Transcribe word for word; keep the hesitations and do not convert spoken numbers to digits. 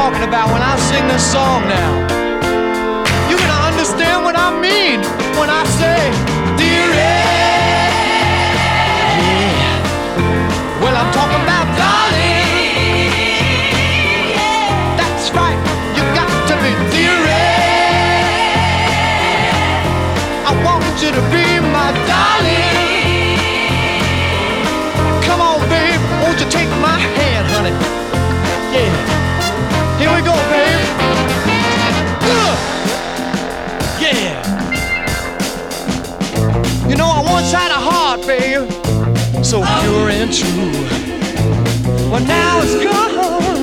talking about when I sing this song now. You're gonna understand what I mean when I say, dearie. Yeah. Well, I'm talking about darling. That's right, you got to be dearie. I want you to be my darling. Come on, babe, won't you take my hand, honey? Yeah. Here we go, babe. Uh, yeah. You know I once had a heart, babe, so pure and true. Well, now it's gone.